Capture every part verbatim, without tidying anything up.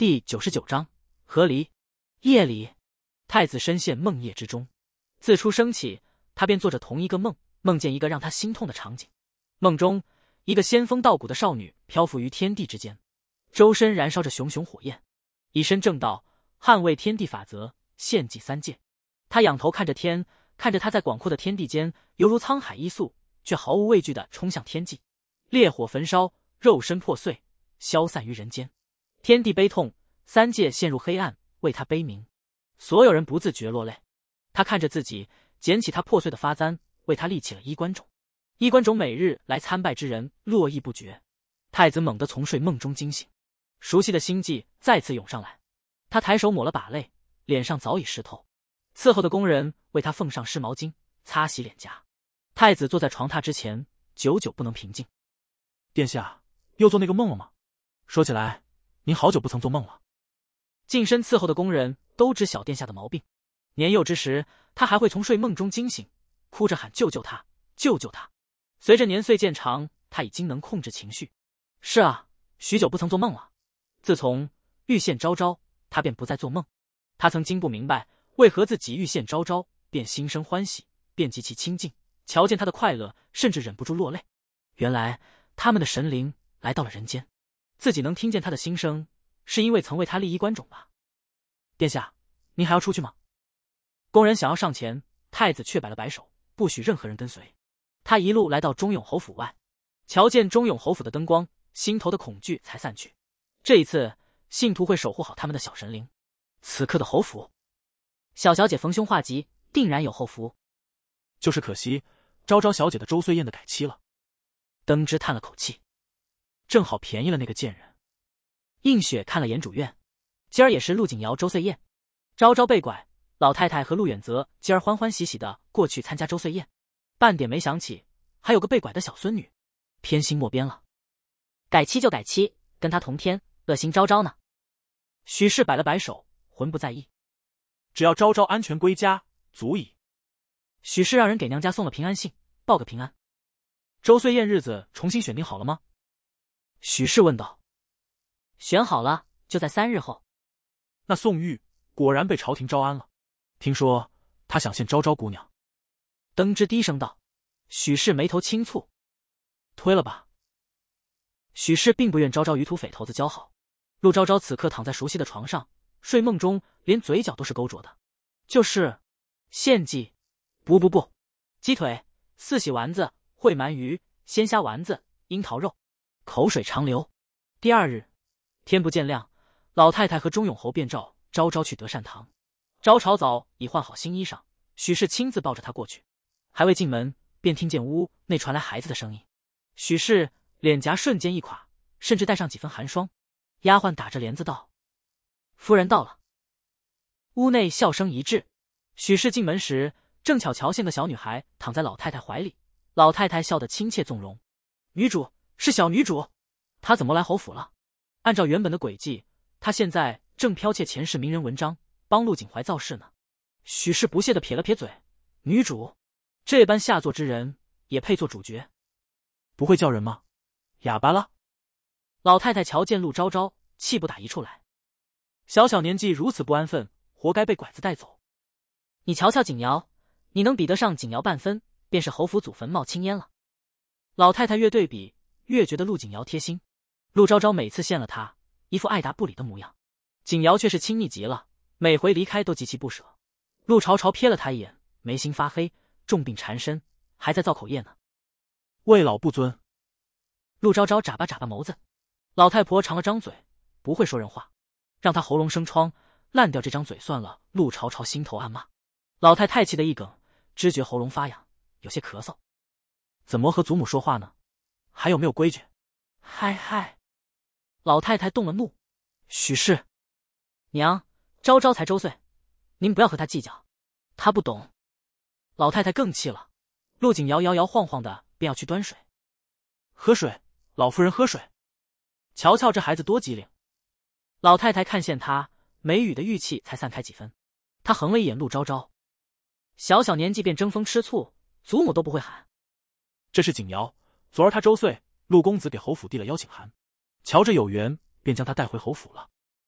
第九十九章和离。夜里，太子深陷梦夜之中，自出生起，他便做着同一个梦，梦见一个让他心痛的场景。梦中，一个仙风道骨的少女漂浮于天地之间，周身燃烧着熊熊火焰，以身正道，捍卫天地法则，献祭三界。他仰头看着天，看着他在广阔的天地间，犹如沧海一粟，却毫无畏惧地冲向天际。烈火焚烧，肉身破碎，消散于人间。天地悲痛，三界陷入黑暗，为他悲鸣。所有人不自觉落泪。他看着自己，捡起他破碎的发簪，为他立起了衣冠冢。衣冠冢每日来参拜之人络绎不绝。太子猛地从睡梦中惊醒，熟悉的心悸再次涌上来。他抬手抹了把泪，脸上早已湿透。伺候的工人为他奉上湿毛巾，擦洗脸颊。太子坐在床榻之前，久久不能平静。 殿下，又做那个梦了吗？说起来，您好久不曾做梦了。 近身伺候的工人都知小殿下的毛病。年幼之时，他还会从睡梦中惊醒，哭着喊救救他，救救他。随着年岁渐长，他已经能控制情绪。是啊，许久不曾做梦了。自从遇见昭昭，他便不再做梦。他曾经不明白，为何自己遇见昭昭，便心生欢喜，便极其亲近，瞧见他的快乐，甚至忍不住落泪。原来他们的神灵来到了人间，自己能听见他的心声，是因为曾为他立衣冠冢吧。殿下，您还要出去吗？工人想要上前，太子却摆了摆手，不许任何人跟随。他一路来到中永侯府外，瞧见中永侯府的灯光，心头的恐惧才散去。这一次，信徒会守护好他们的小神灵。此刻的侯府，小小姐逢凶化吉，定然有后福。 就是可惜，昭昭小姐的周岁宴的改期了。 登之叹了口气，正好便宜了那个贱人。映雪看了眼主院，今儿也是陆景瑶周岁宴，昭昭被拐，老太太和陆远泽今儿欢欢喜喜的过去参加周岁宴，半点没想起还有个被拐的小孙女，偏心莫边了。改期就改期，跟他同天，恶心昭昭呢。许氏摆了摆手，浑不在意， 只要昭昭安全归家，足矣。 许氏让人给娘家送了平安信，报个平安。周岁宴日子重新选定好了吗？许氏问道。选好了，就在三日后。 那宋玉果然被朝廷招安了，听说他想献昭昭姑娘。 登之低声道。许氏眉头轻蹙，推了吧。许氏并不愿昭昭与土匪头子交好。陆昭昭此刻躺在熟悉的床上，睡梦中连嘴角都是勾着的。就是献祭，不不不，鸡腿、四喜丸子、烩鳗鱼、鲜虾丸子、樱桃肉，口水长流。第二日，天不见亮，老太太和钟永侯便召昭昭去德善堂。昭朝早已换好新衣裳，许氏亲自抱着她过去，还未进门，便听见屋内传来孩子的声音。许氏脸颊瞬间一垮，甚至带上几分寒霜。丫鬟打着帘子道：“夫人到了。”屋内笑声一滞。许氏进门时，正巧瞧见个小女孩躺在老太太怀里，老太太笑得亲切纵容。女主是小女主，她怎么来侯府了？按照原本的轨迹，她现在正剽窃前世名人文章，帮陆景怀造势呢。许氏不屑地撇了撇嘴：“女主，这般下作之人也配做主角？ 不会叫人吗？哑巴了？” 老太太瞧见陆昭昭，气不打一处来。小小年纪如此不安分，活该被拐子带走。你瞧瞧景瑶，你能比得上景瑶半分，便是侯府祖坟冒青烟了。老太太越对比，越觉得陆景瑶贴心。陆昭昭每次见了她，一副爱答不理的模样，景瑶却是亲昵极了，每回离开都极其不舍。陆朝朝瞥了她一眼，眉心发黑，重病缠身，还在造口业呢。 为老不尊。 陆昭昭眨巴眨巴眸子。老太婆长了张嘴，不会说人话，让她喉咙生疮，烂掉这张嘴算了。陆朝朝心头暗骂。老太太气得一梗，知觉喉咙发痒，有些咳嗽。怎么和祖母说话呢？还有没有规矩？嗨嗨！老太太动了怒。许氏，娘，昭昭才周岁，您不要和她计较，她不懂。老太太更气了。陆景瑶摇摇晃晃的便要去端水。 喝水，老夫人喝水。 瞧瞧这孩子多机灵。老太太看见他，眉宇的郁气才散开几分。她横了一眼陆昭昭，小小年纪便争风吃醋，祖母都不会喊。 这是景瑶，昨儿他周岁，陆公子给侯府递了邀请函，瞧着有缘，便将他带回侯府了。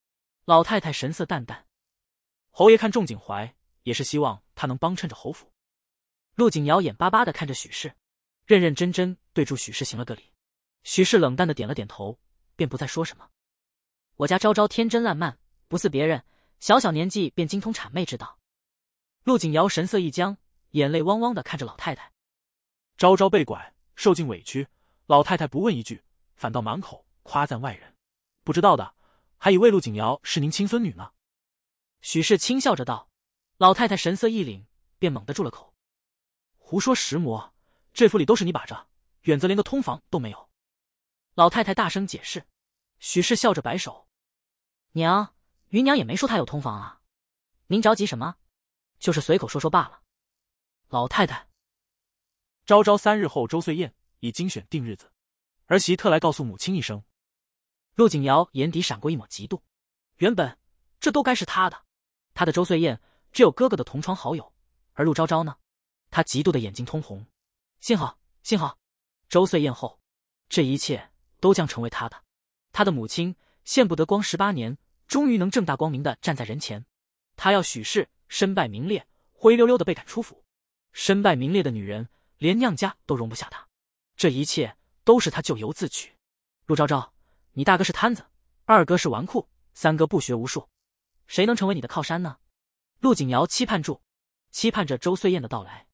老太太神色淡淡。 侯爷看仲景怀，也是希望他能帮衬着侯府。 陆景瑶眼巴巴的看着许氏，认认真真对住许氏行了个礼。许氏冷淡的点了点头，便不再说什么。我家昭昭天真烂漫，不似别人，小小年纪便精通谄媚之道。陆景瑶神色一僵，眼泪汪汪的看着老太太。 昭昭被拐，受尽委屈，老太太不问一句，反倒满口夸赞外人。不知道的，还以为陆景瑶是您亲孙女呢。 许氏轻笑着道。老太太神色一凛，便猛地住了口。 胡说石魔，这府里都是你把着，远则连个通房都没有。 老太太大声解释。许氏笑着摆手。娘，芸娘也没说她有通房啊，您着急什么？就是随口说说罢了。老太太。 昭昭三日后周岁宴，已经选定日子，儿媳特来告诉母亲一声。 陆景瑶眼底闪过一抹嫉妒，原本这都该是她的，她的周岁宴只有哥哥的同窗好友，而陆昭昭呢？她嫉妒的眼睛通红。幸好，幸好，周岁宴后，这一切都将成为她的。她的母亲羡不得光十八年，终于能正大光明的站在人前。她要许氏身败名裂，灰溜溜的被赶出府。身败名裂的女人，连娘家都容不下她。这一切都是她咎由自取。陆昭昭，你大哥是摊子，二哥是纨绔，三哥不学无术，谁能成为你的靠山呢？陆景瑶期盼住，期盼着周岁宴的到来。